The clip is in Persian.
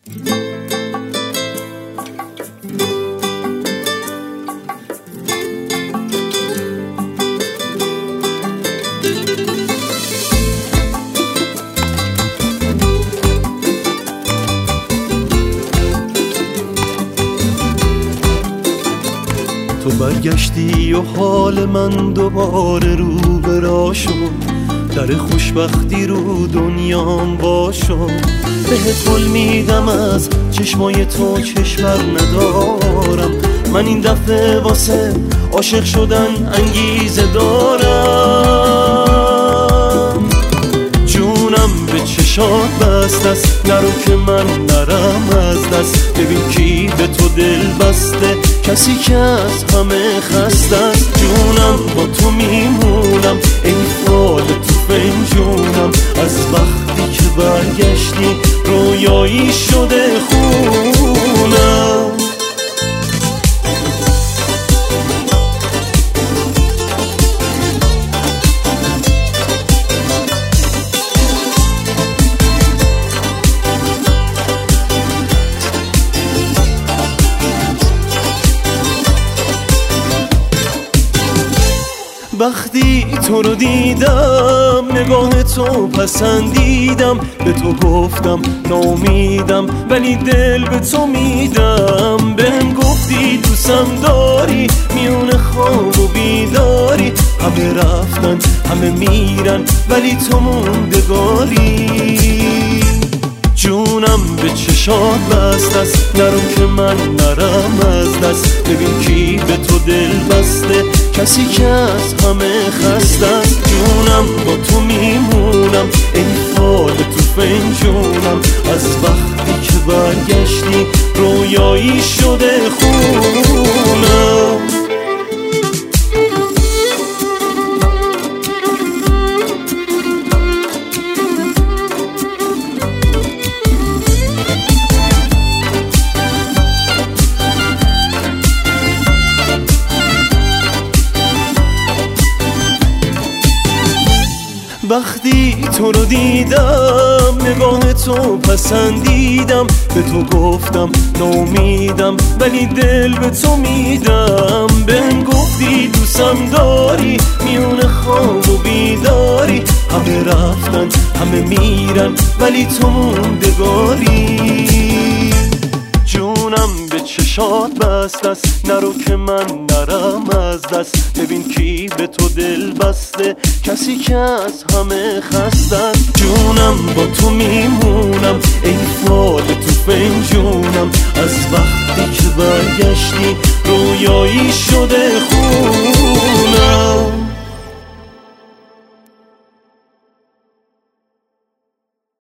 تو برگشتی و حال من دوباره رو به راه شد، در خوشبختی رو دنیام وا شد. بهت قول میدم از چشمای تو کشور ندارم، من این دفعه واسه عاشق شدن انگیزه دارم. جونم به چشات بسته است، نرو که من نرم از دست. ببین کی به تو دل بسته، کسی که از همه خسته است. جونم با تو میمونم ای فال تو فنجونم، از وقتی که برگشتی رویایی شده خونم. وقتی تو رو دیدم نگاه تو پسندیدم، به تو گفتم ناامیدم ولی دل به تو میدم. بهم گفتی دوستم داری، میون خواب و بیداری. همه رفتن همه میرن ولی تو موندگاری. جونم به چشات بسته است، نرو که من نرم از دست. ببین کی به تو دل بسته، کسی که از همه خسته است. جونم با تو میمونم ای فال تو فنجونم، از وقتی که برگشتی رویایی شده خونم. وقتی تو رو دیدم نگاه تو پسندیدم، به تو گفتم ناامیدم ولی دل به تو میدم. بهم گفتی دوستم داری، میون خواب و بیداری. همه رفتن همه میرن ولی تو موندگاری. جونم به چشات بسته است، نرو که من نرم از دست. ببین کی به تو دل بسته، کسی که از همه خسته است. جونم با تو میمونم ای فال تو فنجونم، از وقتی که برگشتی رویایی شده خون.